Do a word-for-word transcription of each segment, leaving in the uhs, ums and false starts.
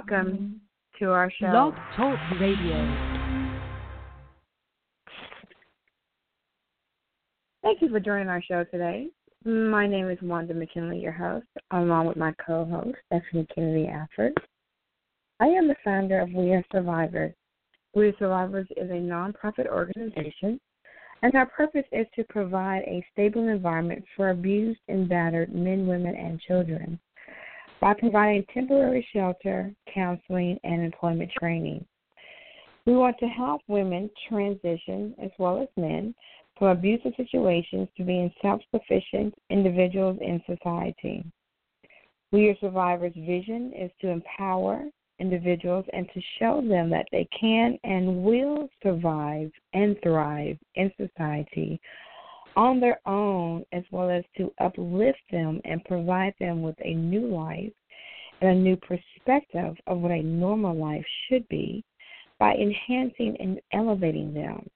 welcome to our show. Blog Talk Radio. Thank you for joining our show today. My name is Wanda McKinley, your host, along with my co-host, Stephanie Kennedy Afford. I am the founder of We Are Survivors. We Are Survivors is a nonprofit organization, and our purpose is to provide a stable environment for abused and battered men, women, and children by providing temporary shelter, counseling, and employment training. We want to help women transition, as well as men, from abusive situations to being self-sufficient individuals in society. We Are Survivors' vision is to empower individuals and to show them that they can and will survive and thrive in society on their own, as well as to uplift them and provide them with a new life and a new perspective of what a normal life should be by enhancing and elevating them.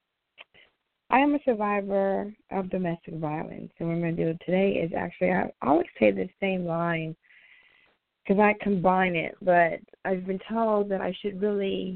I am a survivor of domestic violence, and what I'm going to do today is actually, I always say the same line because I combine it, but I've been told that I should really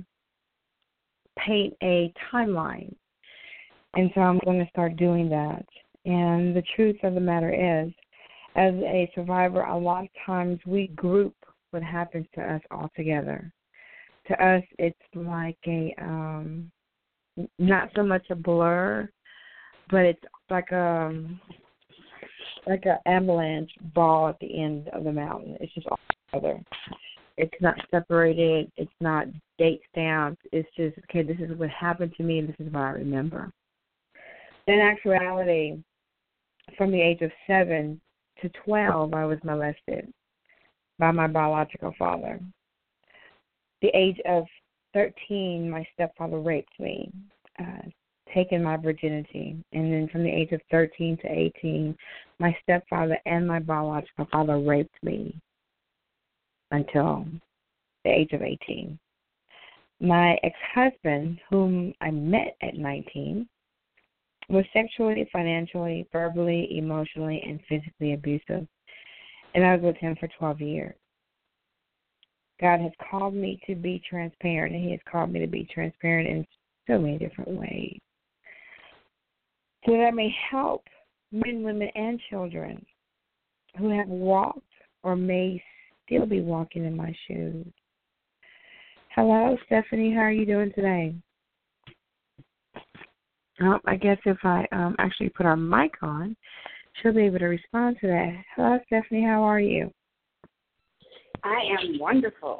paint a timeline. And so I'm going to start doing that. And the truth of the matter is, as a survivor, a lot of times we group what happens to us all together. To us, it's like a, um, not so much a blur, but it's like a, like an avalanche ball at the end of the mountain. It's just all together. It's not separated. It's not date stamped. It's just, okay, this is what happened to me, and this is what I remember. In actuality, from the age of seven to twelve, I was molested by my biological father. The age of thirteen, my stepfather raped me, uh, taken my virginity. And then from the age of thirteen to eighteen, my stepfather and my biological father raped me until the age of eighteen. My ex-husband, whom I met at nineteen, was sexually, financially, verbally, emotionally, and physically abusive. And I was with him for twelve years. God has called me to be transparent, and he has called me to be transparent in so many different ways, so that I may help men, women, and children who have walked or may still be walking in my shoes. Hello, Stephanie. How are you doing today? Um, I guess if I um, actually put our mic on, she'll be able to respond to that. Hello, Stephanie. How are you? I am wonderful.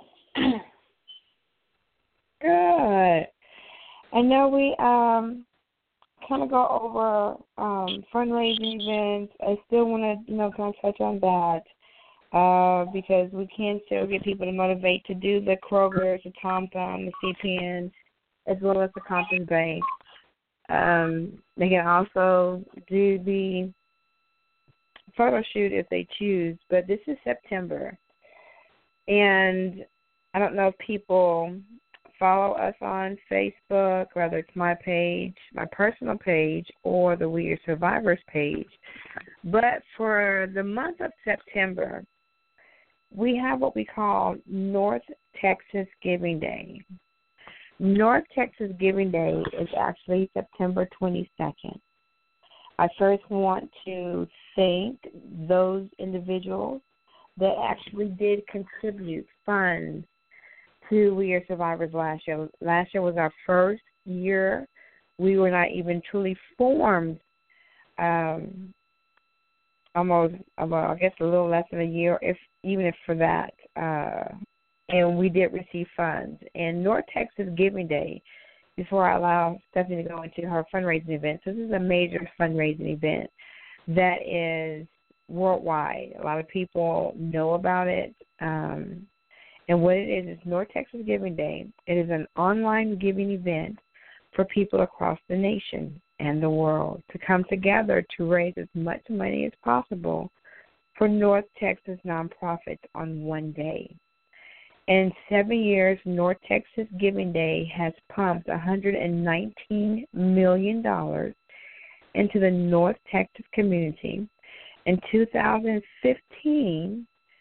Good. I know we um, kind of go over um, fundraising events. I still want to, you know, kind of touch on that uh, because we can still get people to motivate to do the Kroger's, the Tom Thumb, the C P N, as well as the Compton Bank. Um, they can also do the photo shoot if they choose, but this is September. And I don't know if people follow us on Facebook, whether it's my page, my personal page, or the We Are Survivors page. But for the month of September, we have what we call North Texas Giving Day. North Texas Giving Day is actually September twenty-second. I first want to thank those individuals that actually did contribute funds to We Are Survivors last year. Last year was our first year. We were not even truly formed um, almost, well, I guess a little less than a year, if even if for that. Uh, and we did receive funds. And North Texas Giving Day, before I allow Stephanie to go into her fundraising event, so this is a major fundraising event that is worldwide. A lot of people know about it. Um, and what it is is North Texas Giving Day. It is an online giving event for people across the nation and the world to come together to raise as much money as possible for North Texas nonprofits on one day. In seven years, North Texas Giving Day has pumped one hundred nineteen million dollars into the North Texas community. In two thousand fifteen,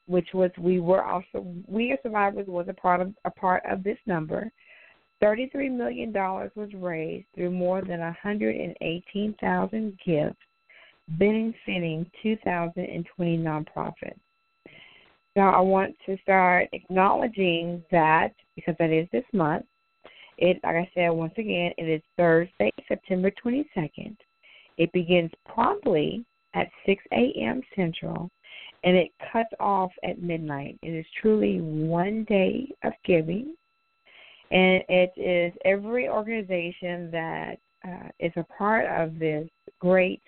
which was we were also We Are Survivors was a part of a part of this number. Thirty-three million dollars was raised through more than one hundred and eighteen thousand gifts, benefiting two thousand twenty nonprofits. Now, I want to start acknowledging that because that is this month. It, like I said, once again, it is Thursday, September twenty-second. It begins promptly at six a.m. Central, and it cuts off at midnight. It is truly one day of giving, and it is every organization that uh, is a part of this great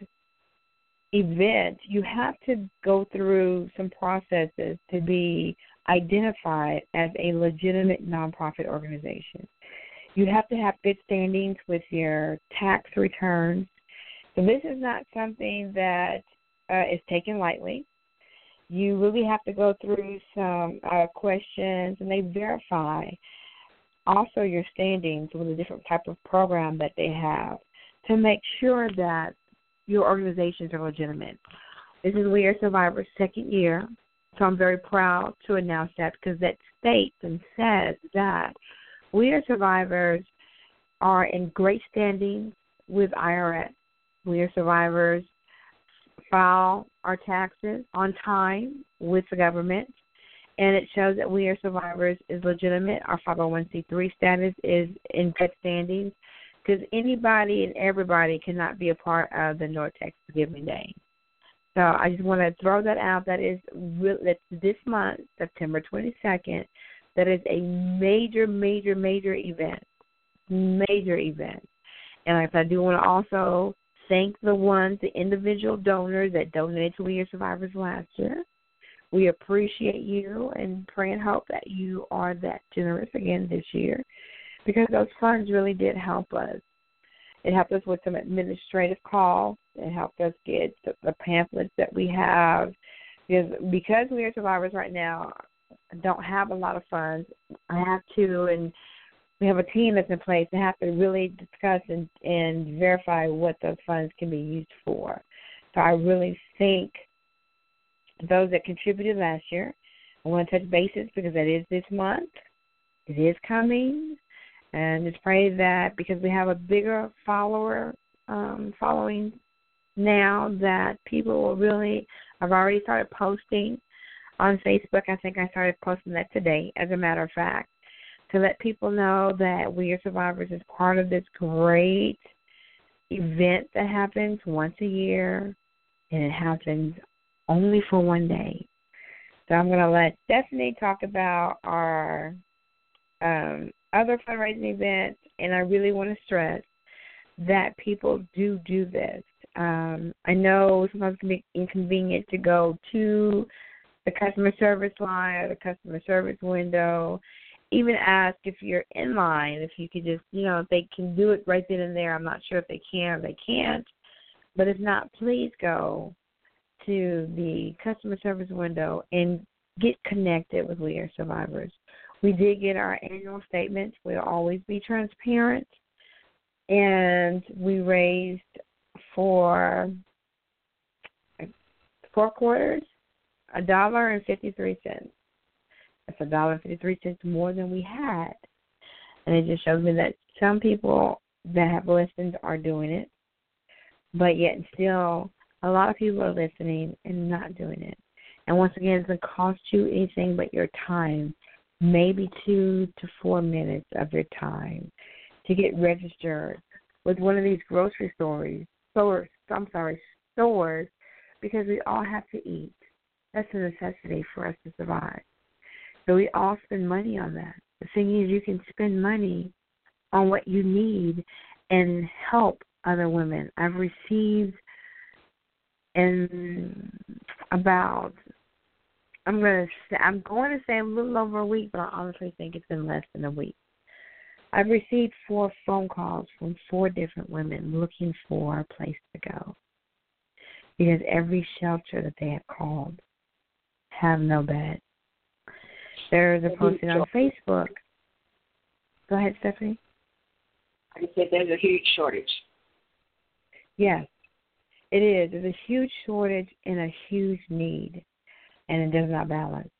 event. You have to go through some processes to be identified as a legitimate nonprofit organization. You have to have good standings with your tax returns. So this is not something that uh, is taken lightly. You really have to go through some uh, questions, and they verify also your standings with a different type of program that they have to make sure that your organizations are legitimate. This is We Are Survivors' second year, so I'm very proud to announce that because that states and says that We Are Survivors are in great standing with I R S. We Are Survivors file our taxes on time with the government, and it shows that We Are Survivors is legitimate. Our five oh one c three status is in good standing because anybody and everybody cannot be a part of the North Texas Giving Day. So I just want to throw that out. That is that's this month, September twenty-second. That is a major, major, major event, major event. And I do want to also thank the ones, the individual donors that donated to We Are Survivors last year. We appreciate you and pray and hope that you are that generous again this year because those funds really did help us. It helped us with some administrative costs. It helped us get the, the pamphlets that we have. Because, because We Are Survivors right now don't have a lot of funds, I have to, and we have a team that's in place to have to really discuss and, and verify what those funds can be used for. So I really thank those that contributed last year. I want to touch bases because that is this month. It is coming. And just pray that because we have a bigger follower um, following now that people will really, I've already started posting on Facebook. I think I started posting that today, as a matter of fact, to let people know that We Are Survivors is part of this great event that happens once a year, and it happens only for one day. So I'm going to let Stephanie talk about our um, other fundraising events, and I really want to stress that people do do this. Um, I know sometimes it can be inconvenient to go to the customer service line or the customer service window. Even ask if you're in line, if you could just, you know, if they can do it right then and there. I'm not sure if they can or they can't. But if not, please go to the customer service window and get connected with We Are Survivors. We did get our annual statements. We'll always be transparent. And we raised for four quarters a dollar and fifty-three cents. That's a dollar and fifty-three cents more than we had. And it just shows me that some people that have listened are doing it, but yet still a lot of people are listening and not doing it. And once again, it doesn't cost you anything but your time, maybe two to four minutes of your time to get registered with one of these grocery stores, stores, I'm sorry, stores, because we all have to eat. That's a necessity for us to survive. So we all spend money on that. The thing is, you can spend money on what you need and help other women. I've received in about, I'm going to say, I'm going to say a little over a week, but I honestly think it's been less than a week. I've received four phone calls from four different women looking for a place to go because every shelter that they have called have no bed. There's a posting on Facebook. Go ahead, Stephanie. I said there's a huge shortage. Yes, it is. There's a huge shortage and a huge need. and it does not balance.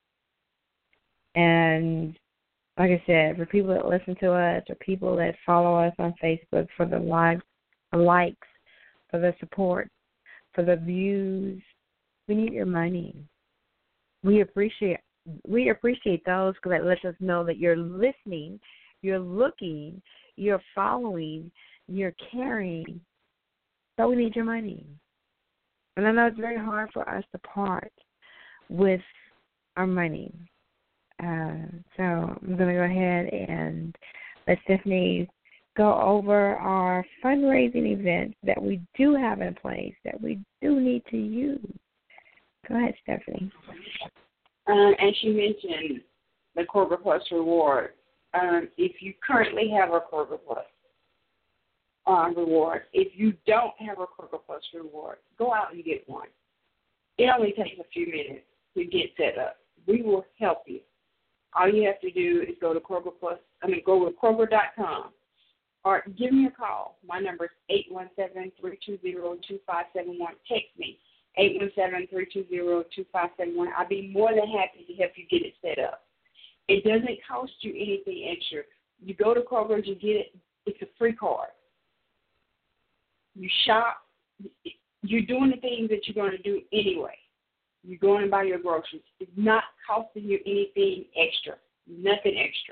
And like I said, for people that listen to us or people that follow us on Facebook, for the likes, the likes, for the support, for the views, we need your money. We appreciate we appreciate those because that lets us know that you're listening, you're looking, you're following, you're caring. So we need your money. And I know it's very hard for us to part with our money. Uh, so I'm going to go ahead and let Stephanie go over our fundraising events that we do have in place, that we do need to use. Go ahead, Stephanie. Um, as you mentioned, the Kroger Plus reward. Um, if you currently have a Kroger Plus um, reward, if you don't have a Kroger Plus reward, go out and get one. It only takes a few minutes to get set up. We will help you. All you have to do is go to Kroger Plus. I mean, go to Kroger dot com or give me a call. My number is eight one seven, three two zero, two five seven one. Text me. eight one seven, three two zero, two five seven one. I'll be more than happy to help you get it set up. It doesn't cost you anything extra. You go to Kroger, you get it. It's a free card. You shop. You're doing the things that you're going to do anyway. You're going to buy your groceries. It's not costing you anything extra, nothing extra.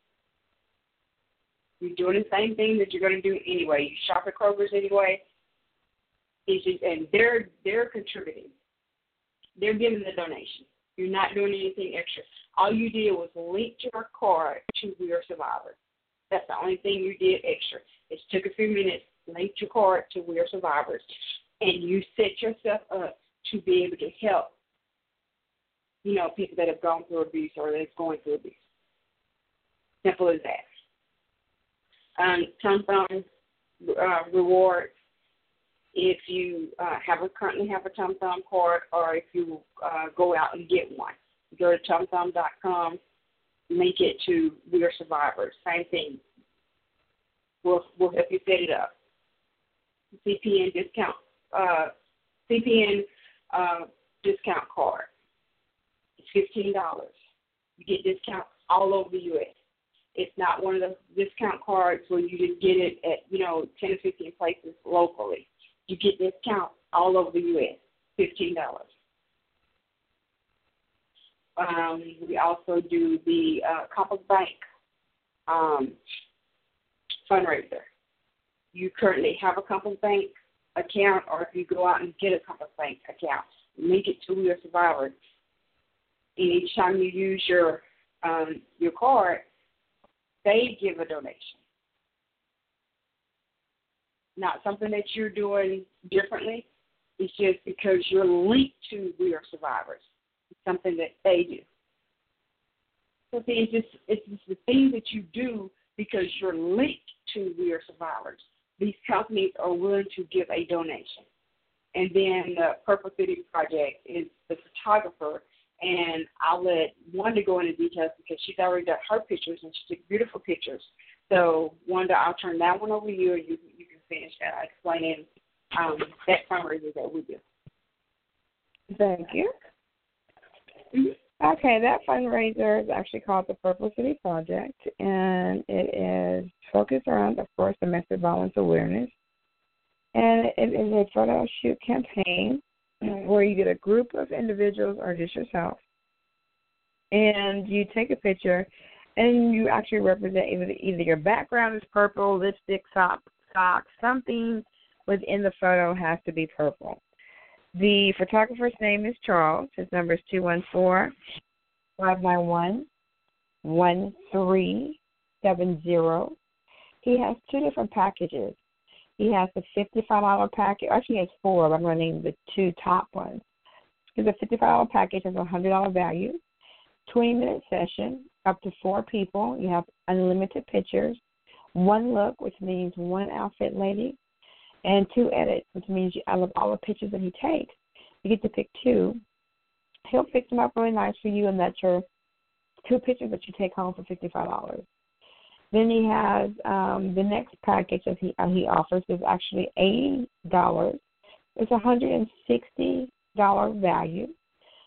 You're doing the same thing that you're going to do anyway. You shop at Kroger's anyway. It's just, and they're they're contributing. They're giving the donation. You're not doing anything extra. All you did was link your card to We Are Survivors. That's the only thing you did extra. It took a few minutes, linked your card to We Are Survivors, and you set yourself up to be able to help, you know, people that have gone through abuse or that's going through abuse. Simple as that. Um, TomThumb uh, rewards. If you uh, have a, currently have a TomThumb card, or if you uh, go out and get one, go to Tom Thumb dot com, link it to We Are Survivors. Same thing. We'll we'll help you set it up. C P N discount. Uh, C P N uh, discount card. It's fifteen dollars. You get discounts all over the U S. It's not one of the discount cards where you just get it at, you know, ten or fifteen places locally. You get discounts all over the U S, fifteen dollars. Um, we also do the uh, Compass Bank um, fundraiser. You currently have a Compass Bank account, or if you go out and get a Compass Bank account, link it to We Are Survivors. And each time you use your um, your card, they give a donation. Not something that you're doing differently. It's just because you're linked to We Are Survivors. It's something that they do. So see, it's just, it's just the things that you do because you're linked to We Are Survivors. These companies are willing to give a donation. And then the Purple City Project is the photographer, and I'll let Wanda go into details because she's already got her pictures, and she took beautiful pictures. So, Wanda, I'll turn that one over to you, and you, you can finish uh, explaining um, that fundraiser that we do. Thank you. Mm-hmm. Okay, that fundraiser is actually called the Purple City Project, and it is focused around, of course, domestic violence awareness. And it is a photo shoot campaign where you get a group of individuals or just yourself, and you take a picture, and you actually represent either, either your background is purple, lipstick, sock, socks, something within the photo has to be purple. The photographer's name is Charles. His number is two one four, five nine one, one three seven zero. He has two different packages. He has the fifty-five dollars package. Actually, he has four, but I'm going to name the two top ones. There's a fifty-five dollars package has a one hundred dollars value, twenty-minute session, up to four people. You have unlimited pictures, one look, which means one outfit lady, and two edits, which means you, out of all the pictures that he takes, you get to pick two. He'll fix them up really nice for you, and that's your two pictures that you take home for fifty-five dollars. Then he has um, the next package that he uh, he offers is actually eighty dollars. It's a one hundred sixty dollars value.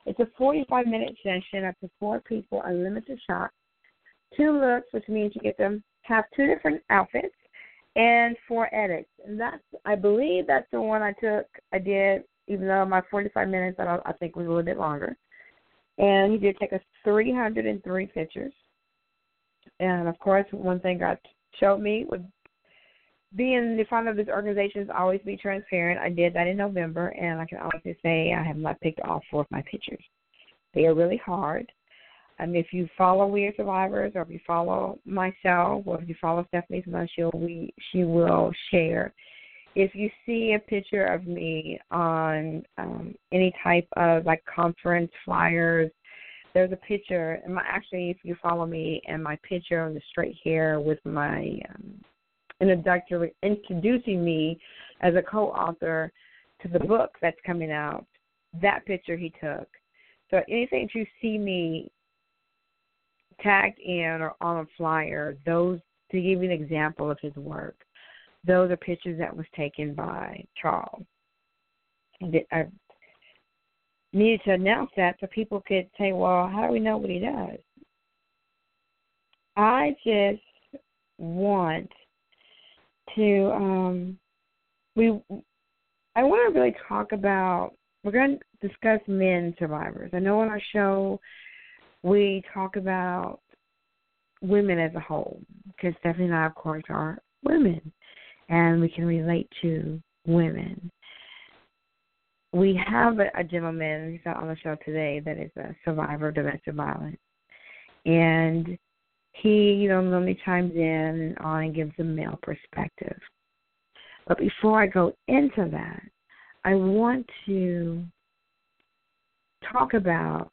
It's a forty-five minute session up to four people, unlimited shots, two looks, which means you get to have two different outfits, and four edits. And that's, I believe that's the one I took, I did, even though my forty-five minutes, I, don't, I think, was a little bit longer. And he did take us three hundred three pictures. And, of course, one thing God showed me was being the founder of this organization is always be transparent. I did that in November, and I can honestly say I have not picked all four of my pictures. They are really hard. Um, if you follow We Are Survivors, or if you follow myself, or if you follow Stephanie Smith, she'll, we, she will share. If you see a picture of me on um, any type of, like, conference flyers, there's a picture. And my, actually, if you follow me, and my picture of the straight hair with my um, introductory, introducing me as a co-author to the book that's coming out, that picture he took. So anything that you see me tagged in or on a flyer, those, to give you an example of his work, those are pictures that was taken by Charles. And I needed to announce that so people could say, well, how do we know what he does? I just want to, um, we, I want to really talk about, we're going to discuss men survivors. I know on our show we talk about women as a whole, because Stephanie and I, of course, are women, and we can relate to women. We have a, a gentleman who's not on the show today that is a survivor of domestic violence, and he, you know, normally chimes in and on and gives a male perspective. But before I go into that, I want to talk about,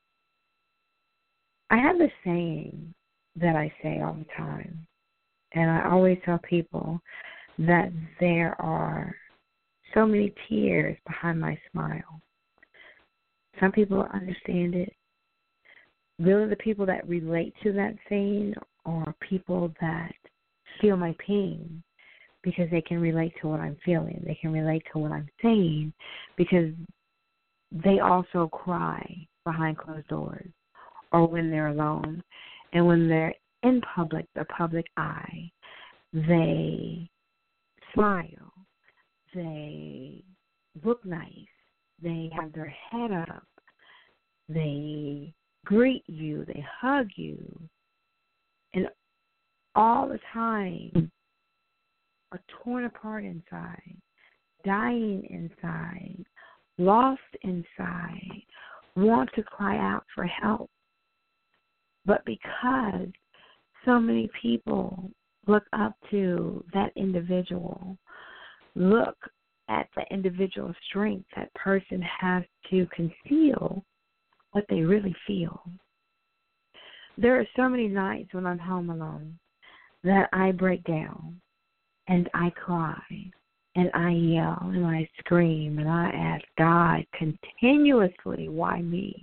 I have a saying that I say all the time, and I always tell people that there are so many tears behind my smile. Some people understand it. Really, the people that relate to that saying are people that feel my pain because they can relate to what I'm feeling. They can relate to what I'm saying because they also cry behind closed doors or when they're alone. And when they're in public, the public eye, they smile. They look nice. They have their head up. They greet you. They hug you. And all the time are torn apart inside, dying inside, lost inside, want to cry out for help. But because so many people look up to that individual, look at the individual strength that person has to conceal what they really feel. There are so many nights when I'm home alone that I break down and I cry and I yell and I scream and I ask God continuously, why me?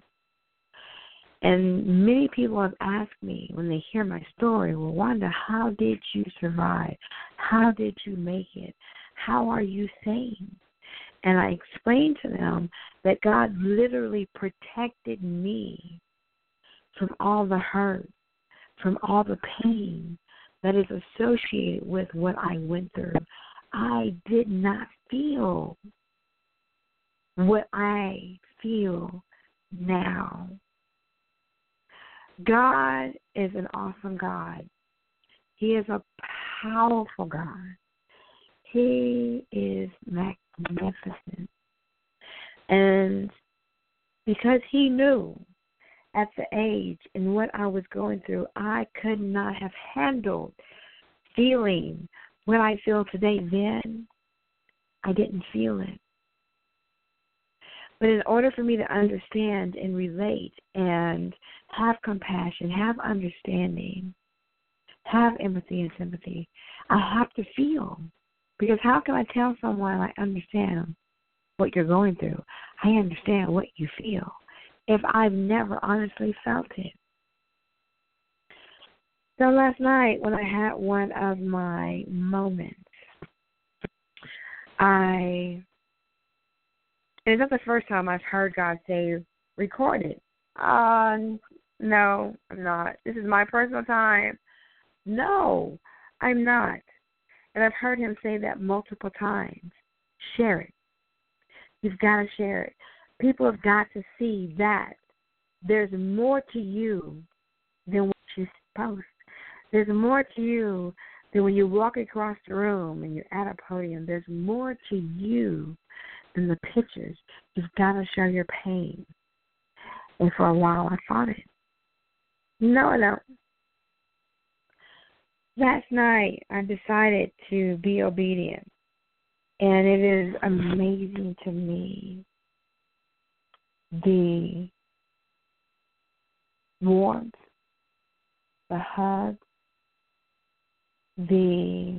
And many people have asked me when they hear my story, well, Wanda, how did you survive? How did you make it? How are you sane? And I explained to them that God literally protected me from all the hurt, from all the pain that is associated with what I went through. I did not feel what I feel now. God is an awesome God. He is a powerful God. He is magnificent. And because he knew at the age and what I was going through, I could not have handled feeling what I feel today. Then I didn't feel it. But in order for me to understand and relate and have compassion, have understanding, have empathy and sympathy, I have to feel. Because how can I tell someone I understand what you're going through? I understand what you feel if I've never honestly felt it. So last night when I had one of my moments, I... And it's not the first time I've heard God say, recorded. Uh, no, I'm not. This is my personal time. No, I'm not. And I've heard him say that multiple times. Share it. You've got to share it. People have got to see that there's more to you than what you post. There's more to you than when you walk across the room and you're at a podium. There's more to you than the pictures. You've got to share your pain. And for a while, I fought it. No, I don't. Last night, I decided to be obedient. And it is amazing to me the warmth, the hug, the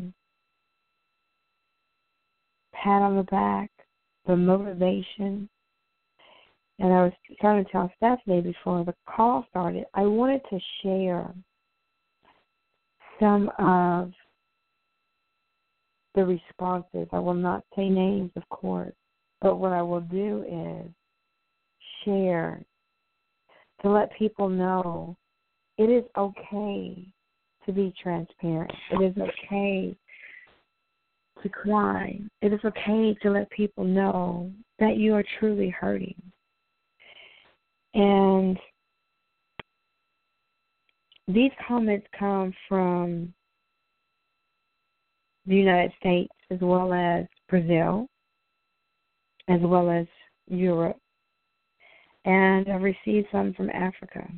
pat on the back, the motivation. And I was trying to tell Stephanie before the call started, I wanted to share some of the responses. I will not say names, of course, but what I will do is share to let people know it is okay to be transparent. It is okay to cry. It is okay to let people know that you are truly hurting. And these comments come from the United States as well as Brazil, as well as Europe, and I've received some from Africa.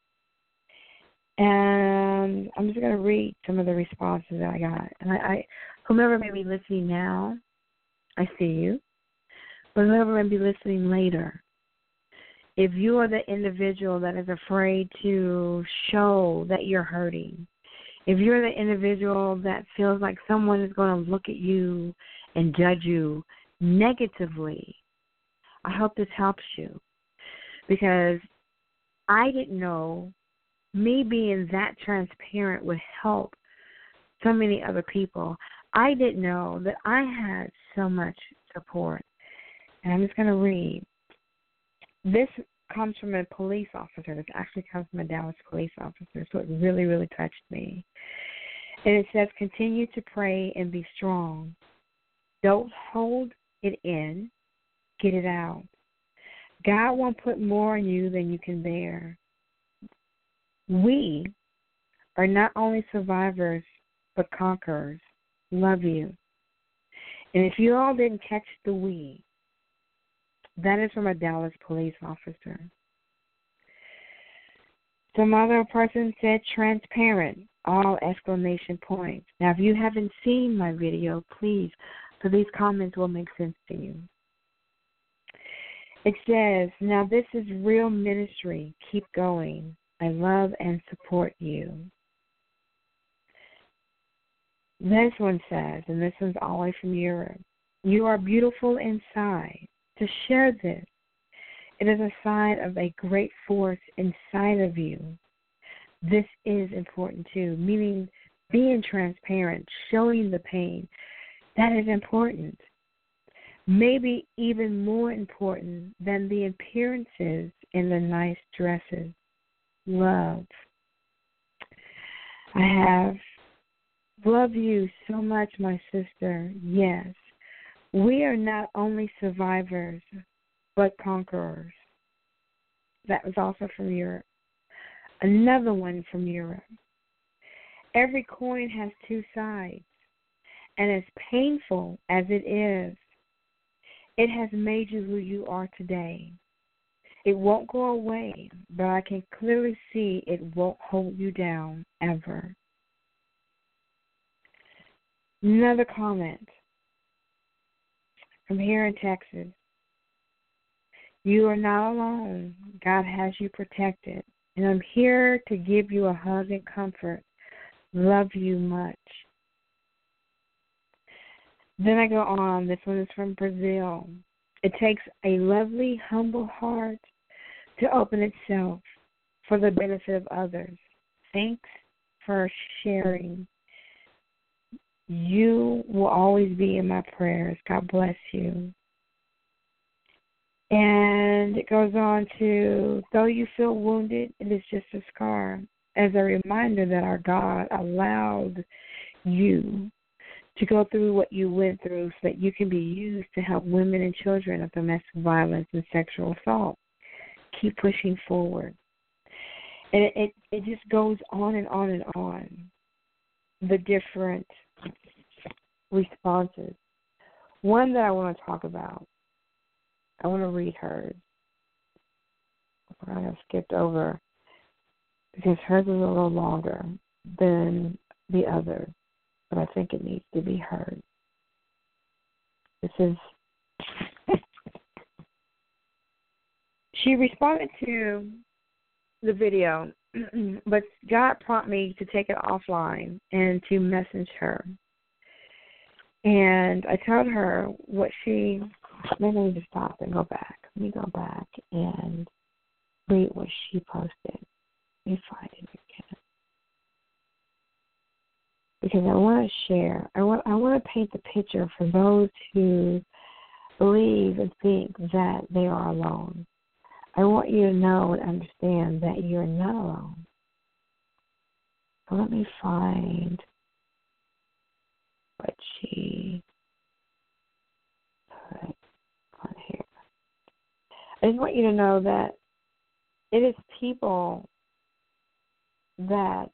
And I'm just going to read some of the responses that I got. And I, I whomever may be listening now, I see you. But whoever may be listening later, if you are the individual that is afraid to show that you're hurting, if you're the individual that feels like someone is going to look at you and judge you negatively, I hope this helps you. Because I didn't know me being that transparent would help so many other people. I didn't know that I had so much support. And I'm just going to read. This comes from a police officer. This actually comes from a Dallas police officer, so it really, really touched me. And it says, continue to pray and be strong. Don't hold it in. Get it out. God won't put more on you than you can bear. We are not only survivors, but conquerors. Love you. And if you all didn't catch the we, that is from a Dallas police officer. Some other person said transparent, all exclamation points. Now, if you haven't seen my video, please, so these comments will make sense to you. It says, now this is real ministry. Keep going. I love and support you. This one says, and this one's all the way from Europe, you are beautiful inside. To share this, it is a sign of a great force inside of you. This is important too, meaning being transparent, showing the pain. That is important. Maybe even more important than the appearances in the nice dresses. Love. I have loved you so much, my sister. Yes. We are not only survivors, but conquerors. That was also from Europe. Another one from Europe. Every coin has two sides, and as painful as it is, it has made you who you are today. It won't go away, but I can clearly see it won't hold you down ever. Another comment from here in Texas. You are not alone. God has you protected. And I'm here to give you a hug and comfort. Love you much. Then I go on. This one is from Brazil. It takes a lovely, humble heart to open itself for the benefit of others. Thanks for sharing. You will always be in my prayers. God bless you. And it goes on to, though you feel wounded, it is just a scar, as a reminder that our God allowed you to go through what you went through so that you can be used to help women and children of domestic violence and sexual assault. Keep pushing forward. And it, it, it just goes on and on and on, the different responses. One that I want to talk about, I want to read hers. I have skipped over because hers is a little longer than the others, but I think it needs to be heard. This is, she responded to the video, but God prompted me to take it offline and to message her. And I told her what she, maybe I need to stop and go back. Let me go back and read what she posted. Let me find it again. Because I want to share, I want, I want to paint the picture for those who believe and think that they are alone. I want you to know and understand that you're not alone. So let me find what she put on here. I just want you to know that it is people that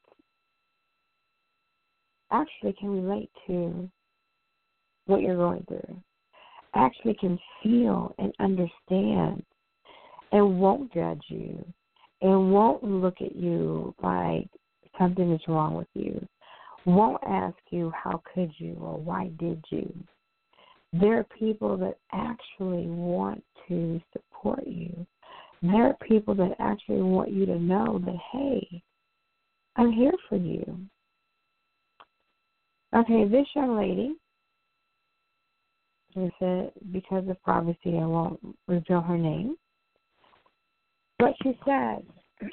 actually can relate to what you're going through, actually can feel and understand and won't judge you and won't look at you like something is wrong with you, won't ask you how could you or why did you. There are people that actually want to support you. There are people that actually want you to know that, hey, I'm here for you. Okay, this young lady, as I said, because of privacy, I won't reveal her name. But she says,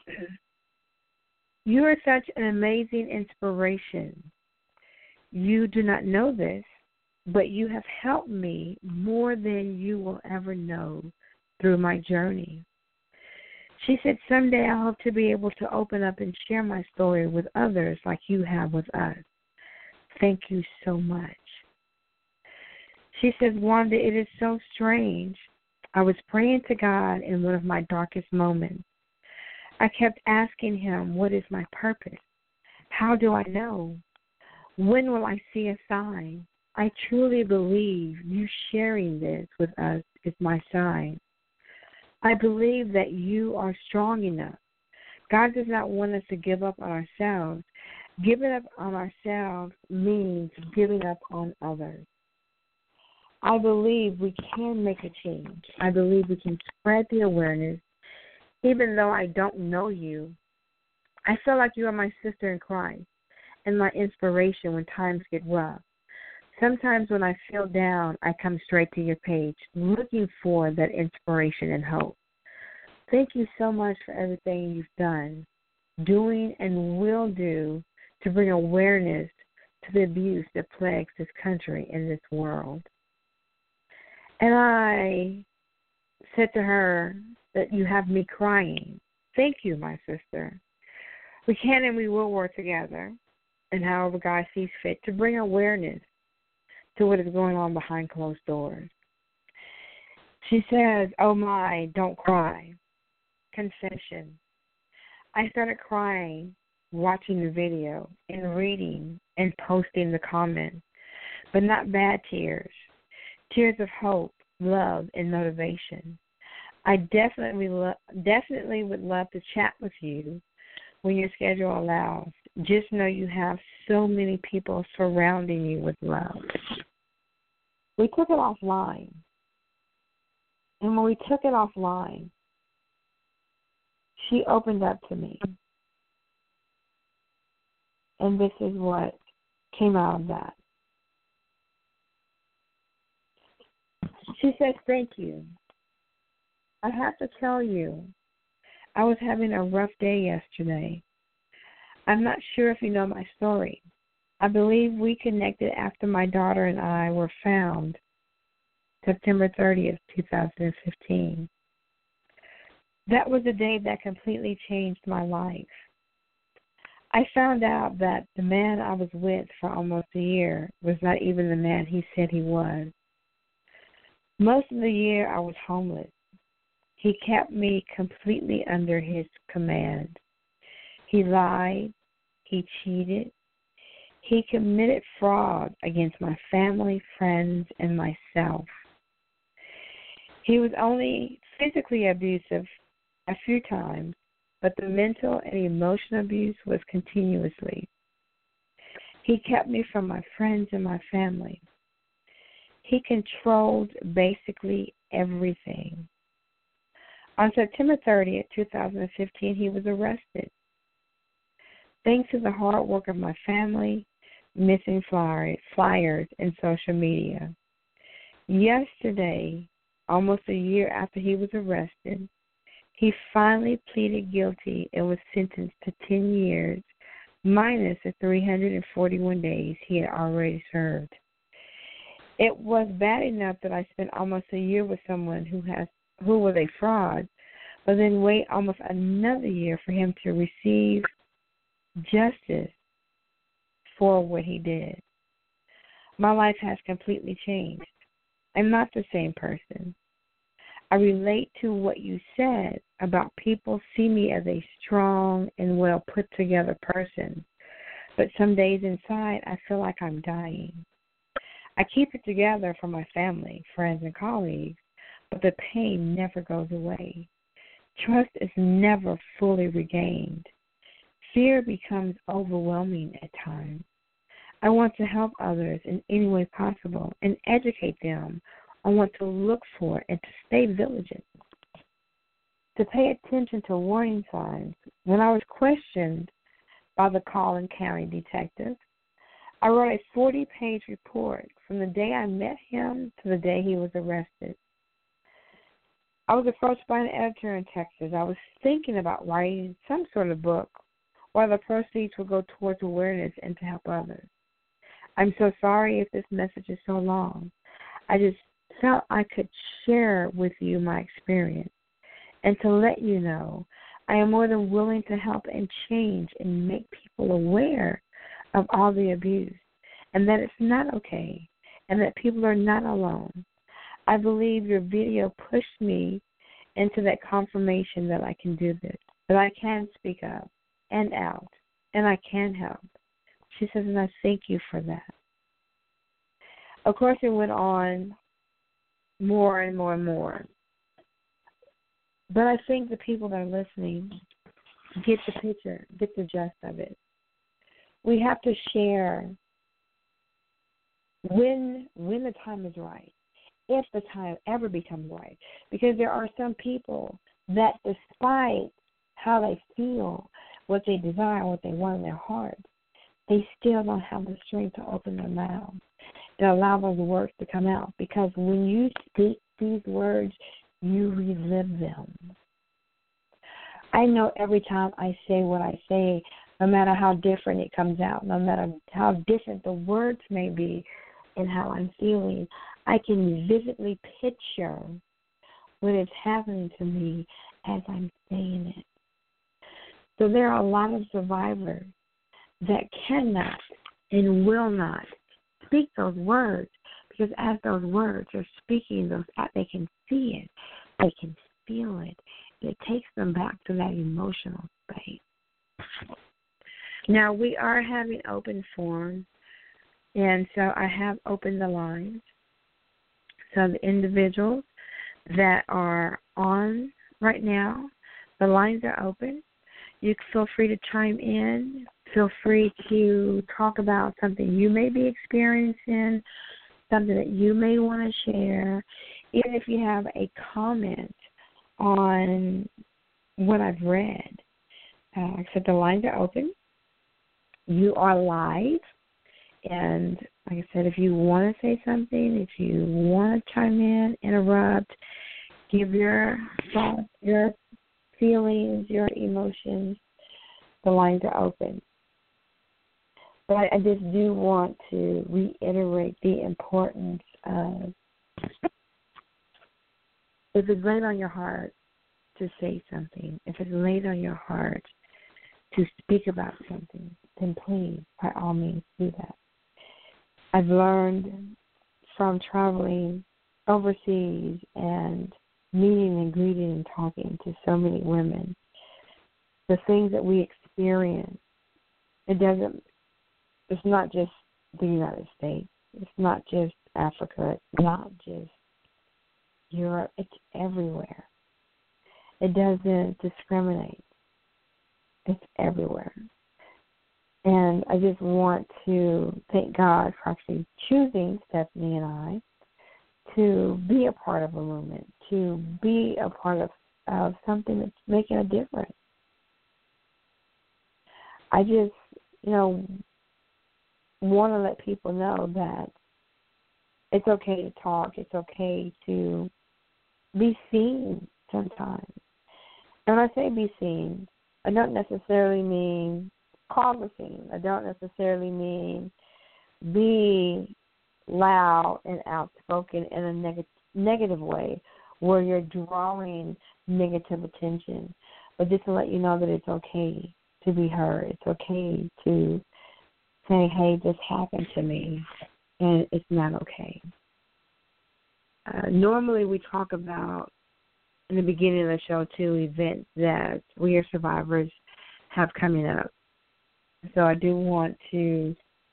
you are such an amazing inspiration. You do not know this, but you have helped me more than you will ever know through my journey. She said, someday I hope to be able to open up and share my story with others like you have with us. Thank you so much. She says, Wanda, it is so strange. I was praying to God in one of my darkest moments. I kept asking him, what is my purpose? How do I know? When will I see a sign? I truly believe you sharing this with us is my sign. I believe that you are strong enough. God does not want us to give up on ourselves. Giving up on ourselves means giving up on others. I believe we can make a change. I believe we can spread the awareness. Even though I don't know you, I feel like you are my sister in Christ and my inspiration when times get rough. Sometimes when I feel down, I come straight to your page looking for that inspiration and hope. Thank you so much for everything you've done, doing, and will do to bring awareness to the abuse that plagues this country and this world. And I said to her that you have me crying. Thank you, my sister. We can and we will work together, and however God sees fit, to bring awareness to what is going on behind closed doors. She says, oh my, don't cry. Confession. I started crying, watching the video and reading and posting the comments, but not bad tears. Tears of hope, love, and motivation. I definitely, lo- definitely would love to chat with you when your schedule allows. Just know you have so many people surrounding you with love. We took it offline. And when we took it offline, she opened up to me. And this is what came out of that. She says, thank you. I have to tell you, I was having a rough day yesterday. I'm not sure if you know my story. I believe we connected after my daughter and I were found September thirtieth, twenty fifteen. That was a day that completely changed my life. I found out that the man I was with for almost a year was not even the man he said he was. Most of the year I was homeless. He kept me completely under his command. He lied. He cheated. He committed fraud against my family, friends, and myself. He was only physically abusive a few times, but the mental and emotional abuse was continuously. He kept me from my friends and my family. He controlled basically everything. On September thirtieth, twenty fifteen, he was arrested. Thanks to the hard work of my family, missing flyers, and social media. Yesterday, almost a year after he was arrested, he finally pleaded guilty and was sentenced to ten years, minus the three hundred forty-one days he had already served. It was bad enough that I spent almost a year with someone who has who was a fraud, but then wait almost another year for him to receive justice for what he did. My life has completely changed. I'm not the same person. I relate to what you said about people see me as a strong and well put together person, but some days inside I feel like I'm dying. I keep it together for my family, friends, and colleagues, but the pain never goes away. Trust is never fully regained. Fear becomes overwhelming at times. I want to help others in any way possible and educate them on what to look for and to stay vigilant. To pay attention to warning signs. When I was questioned by the Collin County detective, I wrote a forty-page report from the day I met him to the day he was arrested. I was approached by an editor in Texas. I was thinking about writing some sort of book where the proceeds would go towards awareness and to help others. I'm so sorry if this message is so long. I just felt I could share with you my experience and to let you know I am more than willing to help and change and make people aware of all the abuse and that it's not okay and that people are not alone. I believe your video pushed me into that confirmation that I can do this, that I can speak up and out, and I can help. She says, and I thank you for that. Of course, it went on more and more and more. But I think the people that are listening get the picture, get the gist of it. We have to share when when the time is right, if the time ever becomes right. Because there are some people that despite how they feel, what they desire, what they want in their heart, they still don't have the strength to open their mouth and allow those words to come out. Because when you speak these words, you relive them. I know every time I say what I say, no matter how different it comes out, no matter how different the words may be and how I'm feeling, I can vividly picture what is happening to me as I'm saying it. So there are a lot of survivors that cannot and will not speak those words because as those words are speaking, those they can see it, they can feel it. It takes them back to that emotional space. Now, we are having open forums, and so I have opened the lines. So the individuals that are on right now, the lines are open. You can feel free to chime in. Feel free to talk about something you may be experiencing, something that you may want to share. Even if you have a comment on what I've read. Uh, like I said, the lines are open. You are live. And like I said, if you want to say something, if you want to chime in, interrupt, give your thoughts, your feelings, your emotions, the lines are open. But I, I just do want to reiterate the importance of if it's laid on your heart to say something, if it's laid on your heart to speak about something, then please, by all means, do that. I've learned from traveling overseas and meeting and greeting and talking to so many women, the things that we experience, it doesn't, it's not just the United States, it's not just Africa, it's not just Europe, it's everywhere. It doesn't discriminate. It's everywhere. And I just want to thank God for actually choosing Stephanie and I to be a part of a movement, to be a part of, of something that's making a difference. I just, you know, want to let people know that it's okay to talk. It's okay to be seen sometimes. And when I say be seen, I don't necessarily mean call the scene. I don't necessarily mean be loud and outspoken in a neg- negative way where you're drawing negative attention. But just to let you know that it's okay to be heard. It's okay to say, hey, this happened to me, and it's not okay. Uh, normally we talk about, in the beginning of the show, too, events that we as survivors have coming up. So I do want to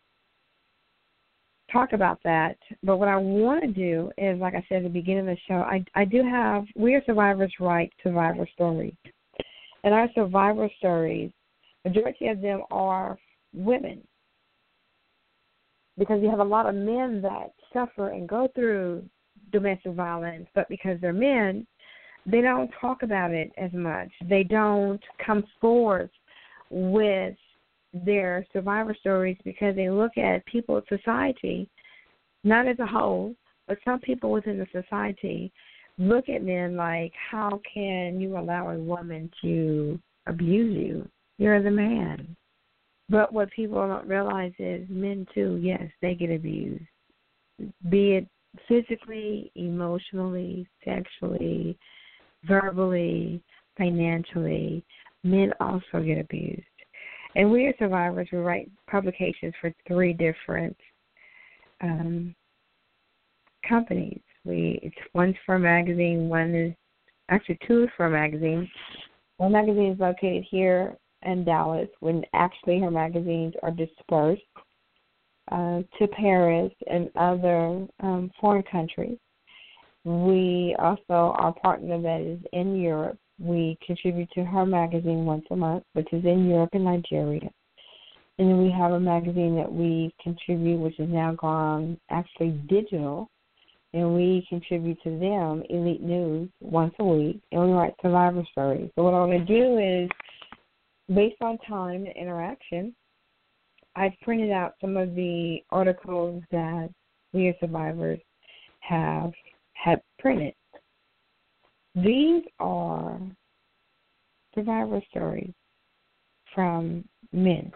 talk about that. But what I want to do is, like I said at the beginning of the show, I, I do have, we as survivors write survivor stories. And our survivor stories, majority of them are women. Because you have a lot of men that suffer and go through domestic violence, but because they're men, they don't talk about it as much. They don't come forth with their survivor stories because they look at people in society, not as a whole, but some people within the society look at men like, how can you allow a woman to abuse you? You're the man. But what people don't realize is men, too, yes, they get abused, be it physically, emotionally, sexually, verbally, financially. Men also get abused. And we as survivors, we write publications for three different um, companies. We it's one's for a magazine, one is actually two is for a magazine. One magazine is located here in Dallas, when actually her magazines are dispersed uh, to Paris and other um, foreign countries. We also, our partner that is in Europe, we contribute to her magazine once a month, which is in Europe and Nigeria. And then we have a magazine that we contribute, which is now gone actually digital, and we contribute to them, Elite News, once a week, and we write survivor stories. So what I'm going to do is, based on time and interaction, I've printed out some of the articles that we as survivors have have printed. These are survivor stories from men.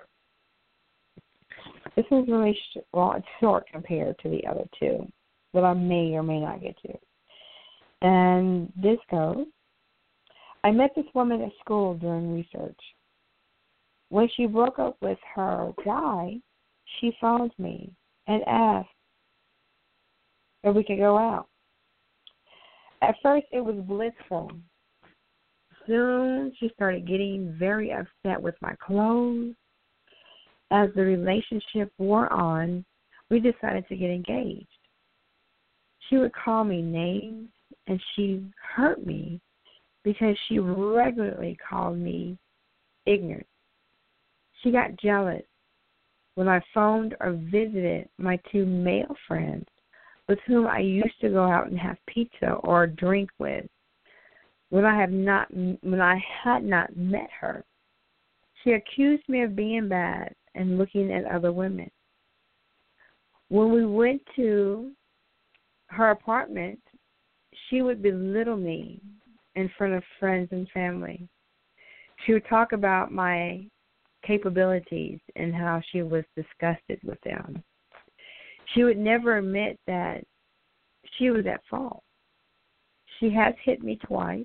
This is really sh- well, it's short compared to the other two that I may or may not get to. And this goes, I met this woman at school during research. When she broke up with her guy, she phoned me and asked if we could go out. At first, it was blissful. Soon, she started getting very upset with my clothes. As the relationship wore on, we decided to get engaged. She would call me names, and she hurt me because she regularly called me ignorant. She got jealous when I phoned or visited my two male friends with whom I used to go out and have pizza or drink with. When I have not, when I had not met her, she accused me of being bad and looking at other women. When we went to her apartment, she would belittle me in front of friends and family. She would talk about my capabilities and how she was disgusted with them. She would never admit that she was at fault. she has hit me twice.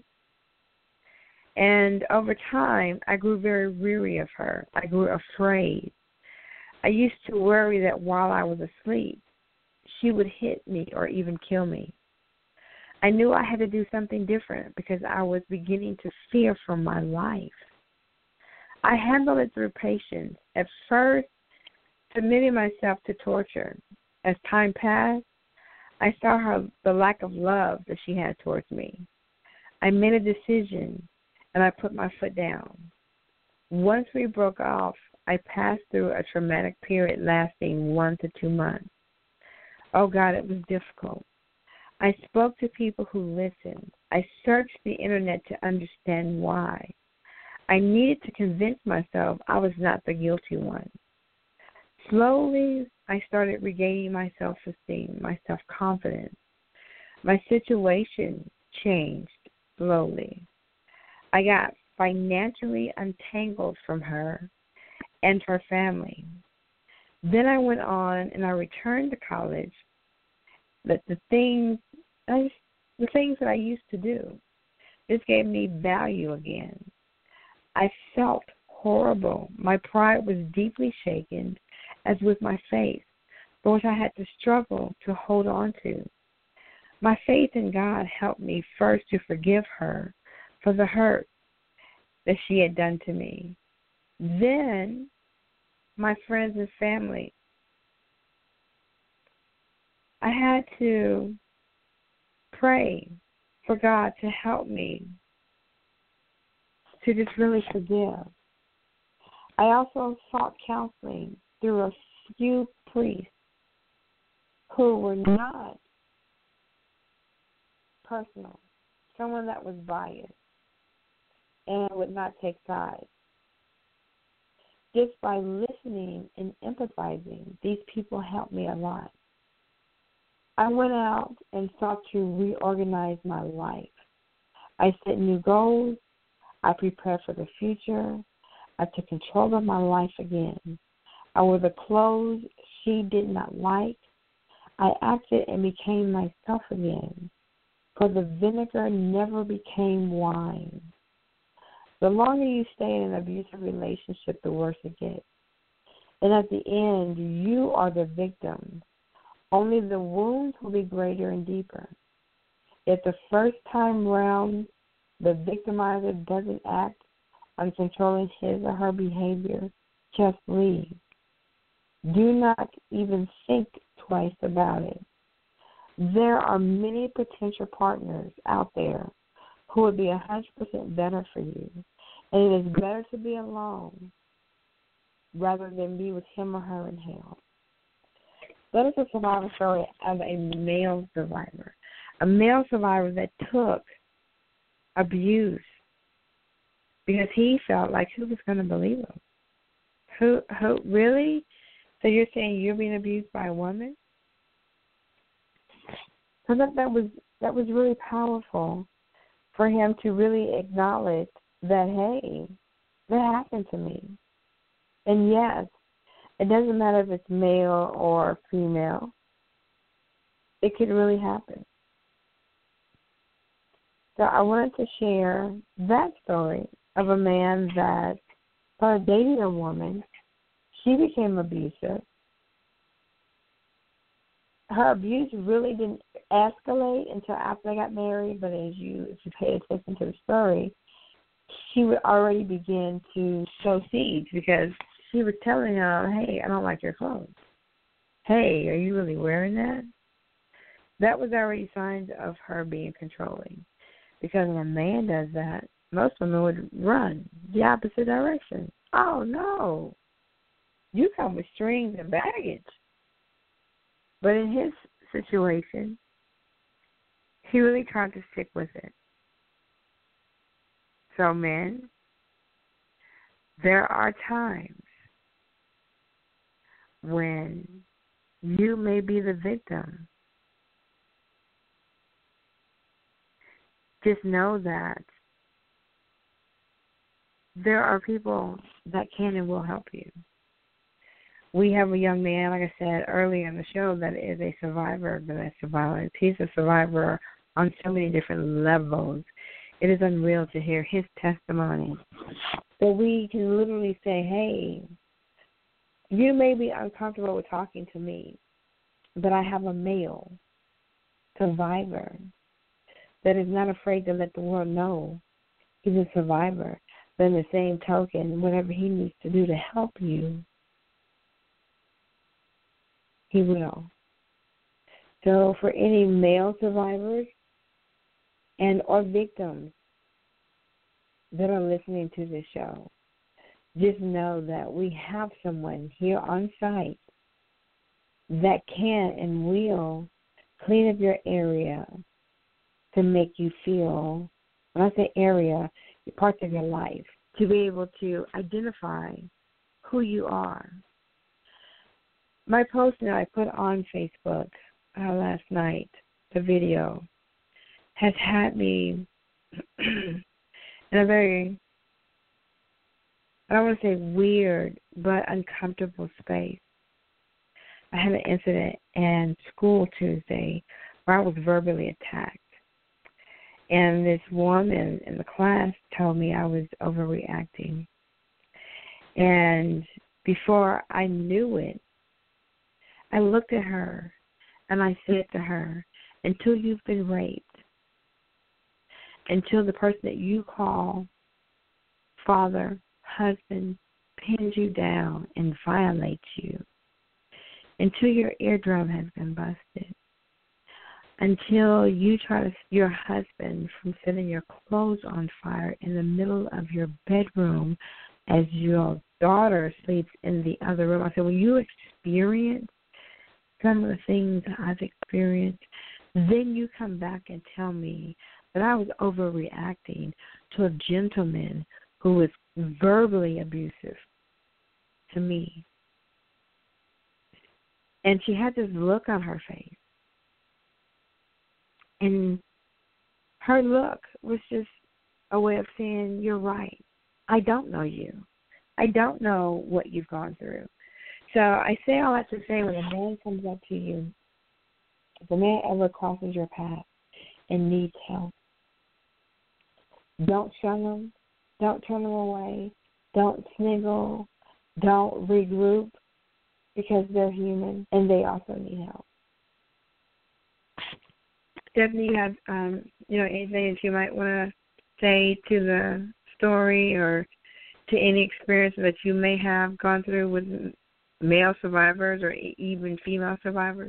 And over time, I grew very weary of her. I grew afraid. I used to worry that while I was asleep, she would hit me or even kill me. I knew I had to do something different because I was beginning to fear for my life. I handled it through patience, at first submitting myself to torture. As time passed, I saw her the lack of love that she had towards me. I made a decision, and I put my foot down. Once we broke off, I passed through a traumatic period lasting one to two months. Oh, God, it was difficult. I spoke to people who listened. I searched the Internet to understand why. I needed to convince myself I was not the guilty one. Slowly, I started regaining my self-esteem, my self-confidence. My situation changed slowly. I got financially untangled from her and her family. Then I went on and I returned to college. But the things, I just, the things that I used to do, this gave me value again. I felt horrible. My pride was deeply shaken, as with my faith, for which I had to struggle to hold on to. My faith in God helped me first to forgive her for the hurt that she had done to me. Then, my friends and family, I had to pray for God to help me to just really forgive. I also sought counseling through a few priests who were not personal, someone that was biased and would not take sides. Just by listening and empathizing, these people helped me a lot. I went out and sought to reorganize my life. I set new goals. I prepared for the future. I took control of my life again. I wore the clothes she did not like. I acted and became myself again, for the vinegar never became wine. The longer you stay in an abusive relationship, the worse it gets. And at the end, you are the victim. Only the wounds will be greater and deeper. If the first time round the victimizer doesn't act on controlling his or her behavior, just leave. Do not even think twice about it. There are many potential partners out there who would be one hundred percent better for you. And it is better to be alone rather than be with him or her in hell. That is a survivor story of a male survivor. A male survivor that took abuse because he felt like who was going to believe him? Who, who, really? So you're saying you're being abused by a woman? So that, that was that was really powerful for him to really acknowledge that, hey, that happened to me. And yes, it doesn't matter if it's male or female. It could really happen. So I wanted to share that story of a man that started dating a woman. She became abusive. Her abuse really didn't escalate until after they got married, but as you, if you pay attention to the story, she would already begin to sow seeds because she was telling him, hey, I don't like your clothes. Hey, are you really wearing that? That was already signs of her being controlling. Because when a man does that, most women would run the opposite direction. Oh, no. You come with strings and baggage. But in his situation, he really tried to stick with it. So, men, there are times when you may be the victim. Just know that there are people that can and will help you. We have a young man, like I said earlier in the show, that is a survivor of domestic violence. He's a survivor on so many different levels. It is unreal to hear his testimony. So we can literally say, hey, you may be uncomfortable with talking to me, but I have a male survivor that is not afraid to let the world know he's a survivor. But in the same token, whatever he needs to do to help you, he will. So for any male survivors and or victims that are listening to this show, just know that we have someone here on site that can and will clean up your area to make you feel, when I say area, parts of your life, to be able to identify who you are. My post that I put on Facebook uh, last night, the video, has had me in a very, I don't want to say weird, but uncomfortable space. I had an incident in school Tuesday where I was verbally attacked. And this woman in the class told me I was overreacting. And before I knew it, I looked at her and I said to her, until you've been raped, until the person that you call father, husband, pins you down and violates you, until your eardrum has been busted, until you try to stop your husband from setting your clothes on fire in the middle of your bedroom as your daughter sleeps in the other room. I said, when you experience some of the things that I've experienced, then you come back and tell me that I was overreacting to a gentleman who was verbally abusive to me. And she had this look on her face. And her look was just a way of saying, you're right. I don't know you. I don't know what you've gone through. So I say all that to say, when a man comes up to you, if a man ever crosses your path and needs help, don't shun them. Don't turn them away. Don't sniggle. Don't regroup, because they're human and they also need help. Stephanie, you have um, you know, anything that you might want to say to the story or to any experience that you may have gone through with male survivors or even female survivors?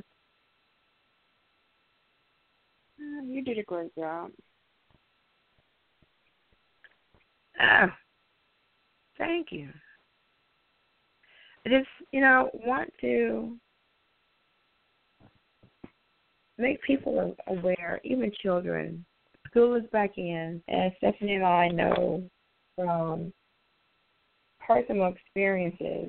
Uh, you did a great job. Oh, thank you. I just, you know, want to make people aware, even children. School is back in, and Stephanie and I know from personal experiences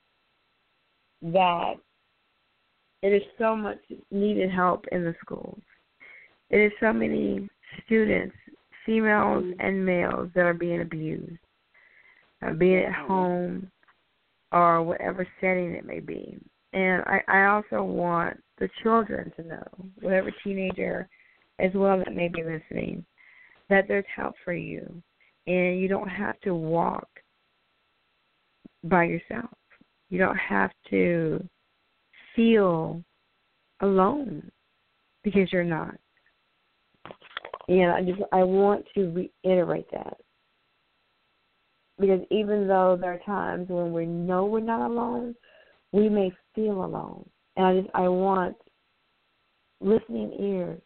that it is so much needed help in the schools. It is so many students, females and males, that are being abused, uh, be it at home or whatever setting it may be. And I, I also want the children to know, whatever teenager as well that may be listening, that there's help for you. And you don't have to walk by yourself. You don't have to feel alone, because you're not. And I just I want to reiterate that. Because even though there are times when we know we're not alone, we may feel alone. And I just I want listening ears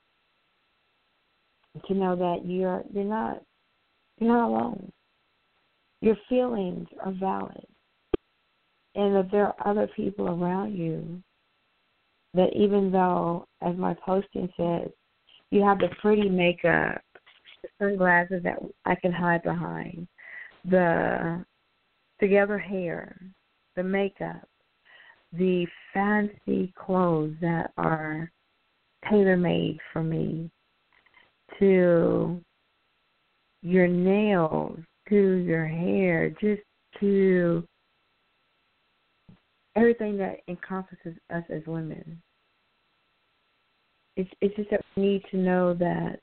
to know that you're you're not you're not alone. Your feelings are valid. And that there are other people around you that, even though, as my posting says, you have the pretty makeup, the sunglasses that I can hide behind, the together hair, the makeup, the fancy clothes that are tailor-made for me, to your nails, to your hair, just to everything that encompasses us as women. it's it's just that we need to know that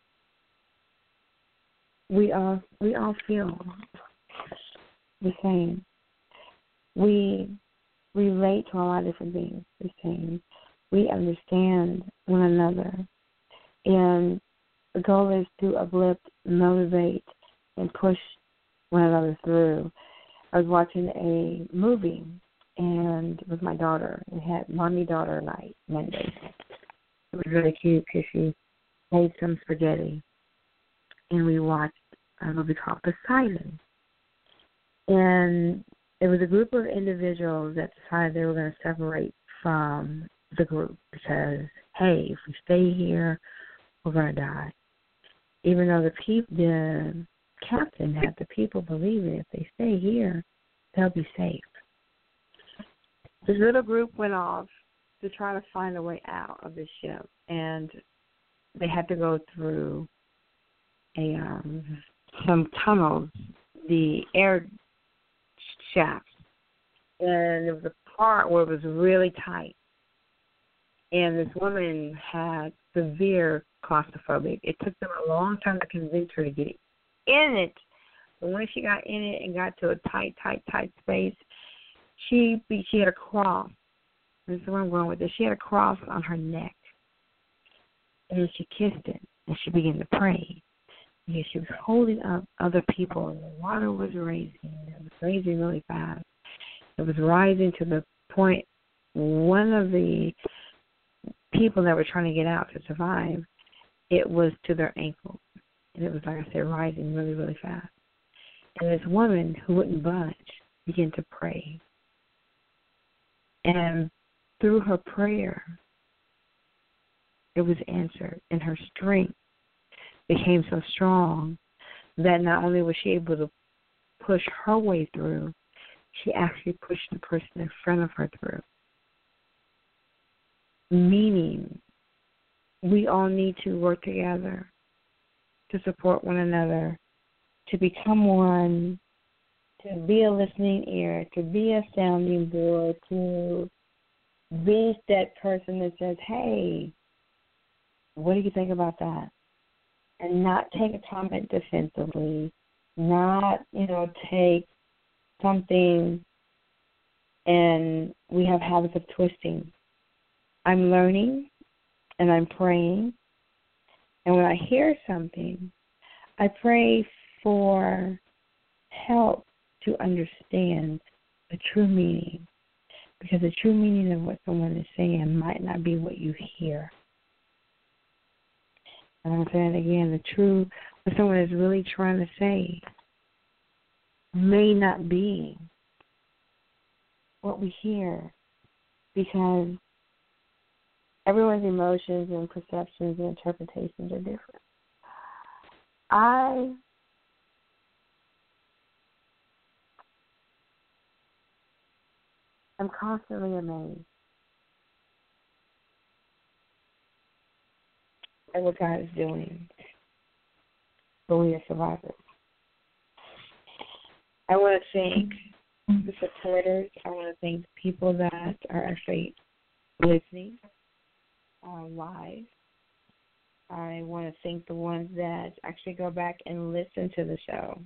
we all we all feel the same. We relate to a lot of different things the same. We understand one another, and the goal is to uplift, motivate, and push one another through. I was watching a movie, and with my daughter, we had mommy-daughter night Monday. It was really cute because she made some spaghetti, and we watched a movie called Poseidon. And it was a group of individuals that decided they were going to separate from the group because, hey, if we stay here, we're going to die. Even though the people, the captain had the people believing if they stay here, they'll be safe. This little group went off to try to find a way out of the ship, and they had to go through a um, some tunnels, the air shafts, and there was a part where it was really tight, and this woman had severe claustrophobia. It took them a long time to convince her to get in it, but when she got in it and got to a tight, tight, tight space, she she had a cross. This is where I'm going with this. She had a cross on her neck, and she kissed it, and she began to pray. Because she was holding up other people, and the water was raising. It was raising really fast. It was rising to the point one of the people that were trying to get out to survive, it was to their ankles. And it was, like I said, rising really, really fast. And this woman who wouldn't budge began to pray. And through her prayer, it was answered, and her strength became so strong that not only was she able to push her way through, she actually pushed the person in front of her through. Meaning, we all need to work together to support one another, to become one, to be a listening ear, to be a sounding board, to be that person that says, hey, what do you think about that? And not take a comment defensively, not, you know, take something and we have habits of twisting. I'm learning and I'm praying. And when I hear something, I pray for help to understand the true meaning. Because the true meaning of what someone is saying might not be what you hear. And I'm saying again, the true, what someone is really trying to say may not be what we hear, because everyone's emotions and perceptions and interpretations are different. I am constantly amazed at what God is doing for we as survivors. I want to thank the supporters. I want to thank the people that are actually listening uh, live. I want to thank the ones that actually go back and listen to the show.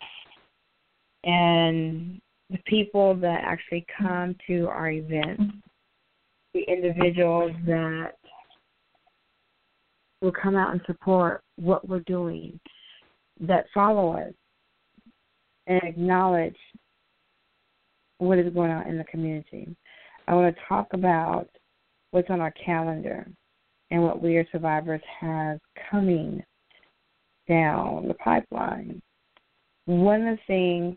And the people that actually come to our events, the individuals that will come out and support what we're doing, that follow us and acknowledge what is going on in the community. I want to talk about what's on our calendar and what We Are Survivors has coming down the pipeline. One of the things,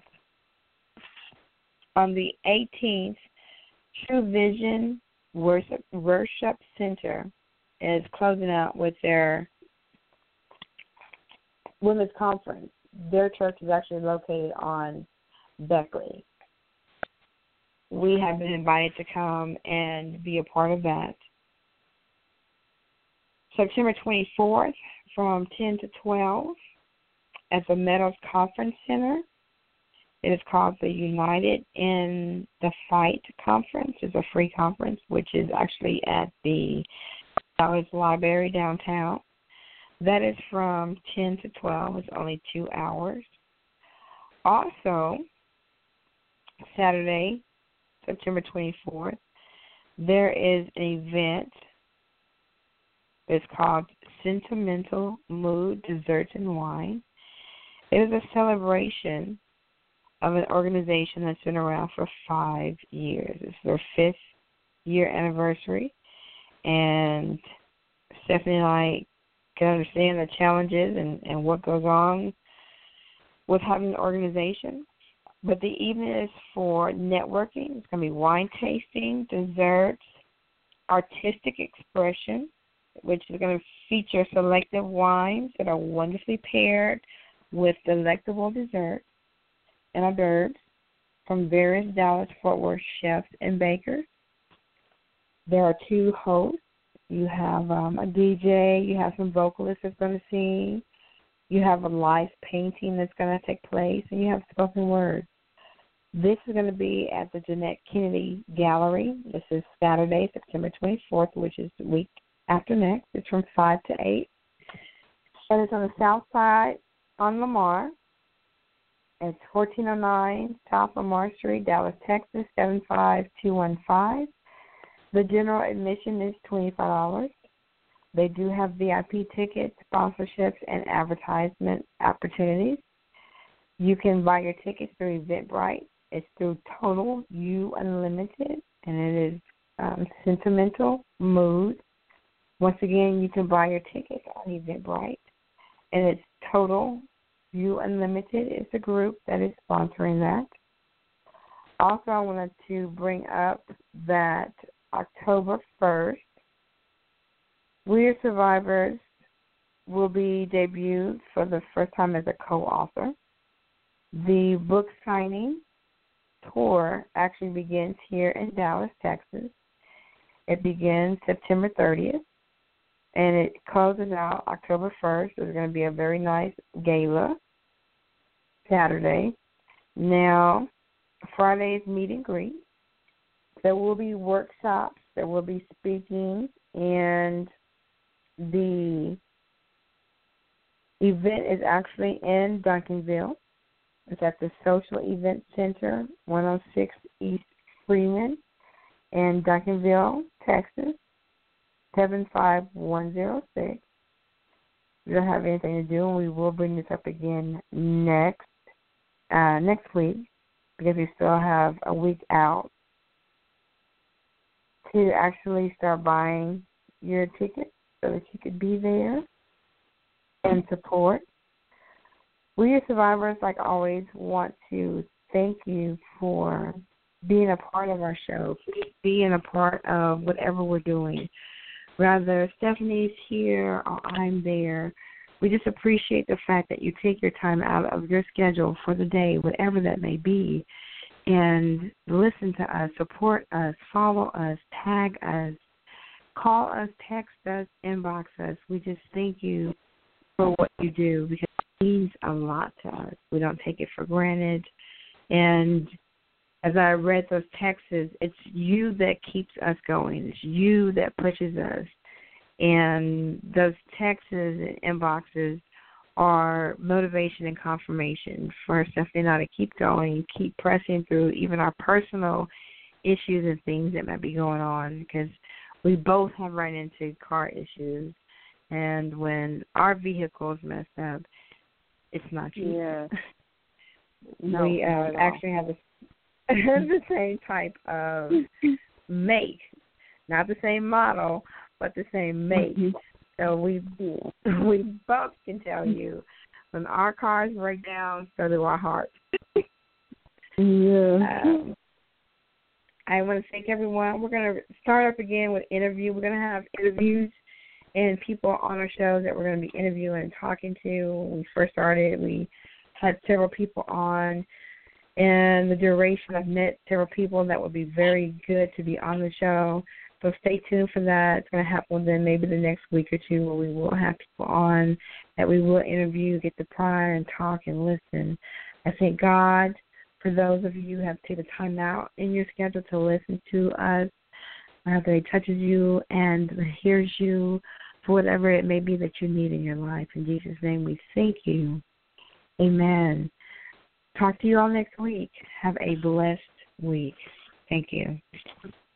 on the eighteenth, True Vision Worship, Worship Center is closing out with their women's conference. Their church is actually located on Beckley. We have been invited to come and be a part of that. September twenty-fourth from ten to twelve at the Meadows Conference Center. It is called the United in the Fight Conference. It's a free conference, which is actually at the Dallas Library downtown. That is from ten to twelve. It's only two hours. Also, Saturday, September twenty-fourth, there is an event. It's called Sentimental Mood, Desserts, and Wine. It is a celebration of an organization that's been around for five years. It's their fifth year anniversary, and Stephanie and I can understand the challenges and, and what goes on with having an organization. But the evening is for networking. It's going to be wine tasting, desserts, artistic expression, which is going to feature selective wines that are wonderfully paired with delectable desserts and hors d'oeuvres from various Dallas-Fort Worth chefs and bakers. There are two hosts. You have um, a D J. You have some vocalists that's going to sing. You have a live painting that's going to take place, and you have spoken word. This is going to be at the Jeanette Kennedy Gallery. This is Saturday, September twenty-fourth, which is the week after next. It's from five to eight. And it's on the south side on Lamar. It's fourteen oh nine South Lamar Street, Dallas, Texas, seven five two one five. The general admission is twenty-five dollars. They do have V I P tickets, sponsorships, and advertisement opportunities. You can buy your tickets through Eventbrite. It's through Total U Unlimited, and it is um, Sentimental Mood. Once again, you can buy your tickets on Eventbrite, and it's Total U Unlimited. It's a group that is sponsoring that. Also, I wanted to bring up that October first, We Are Survivors will be debuted for the first time as a co-author. The book signing tour actually begins here in Dallas, Texas. It begins September thirtieth, and it closes out October first. There's going to be a very nice gala Saturday. Now, Friday's meet and greet. There will be workshops, there will be speaking, and the event is actually in Duncanville. It's at the Social Event Center, one oh six East Freeman in Duncanville, Texas, seven five one zero six. We don't have anything to do, and we will bring this up again next uh, next week because we still have a week out to actually start buying your tickets so that you could be there and support. We as survivors, like always, want to thank you for being a part of our show, for being a part of whatever we're doing. Whether Stephanie's here or I'm there, we just appreciate the fact that you take your time out of your schedule for the day, whatever that may be, and listen to us, support us, follow us, tag us, call us, text us, inbox us. We just thank you for what you do because it means a lot to us. We don't take it for granted. And as I read those texts, it's you that keeps us going. It's you that pushes us. And those texts and inboxes are motivation and confirmation for Stephanie and I to keep going, keep pressing through even our personal issues and things that might be going on because we both have run into car issues. And when our vehicles mess up, it's not cheap. Yeah. No, we uh, actually have the, the same type of make, not the same model, but the same make. Mm-hmm. So we we both can tell you when our cars break down, so do our hearts. Yeah. Um, I want to thank everyone. We're going to start up again with interview. We're going to have interviews and people on our show that we're going to be interviewing and talking to. When we first started, we had several people on. And the duration, I've met several people that would be very good to be on the show. So stay tuned for that. It's going to happen within maybe the next week or two where we will have people on that we will interview, get to pry and talk and listen. I thank God for those of you who have taken time out in your schedule to listen to us. I hope that He touches you and hears you for whatever it may be that you need in your life. In Jesus' name we thank you. Amen. Talk to you all next week. Have a blessed week. Thank you.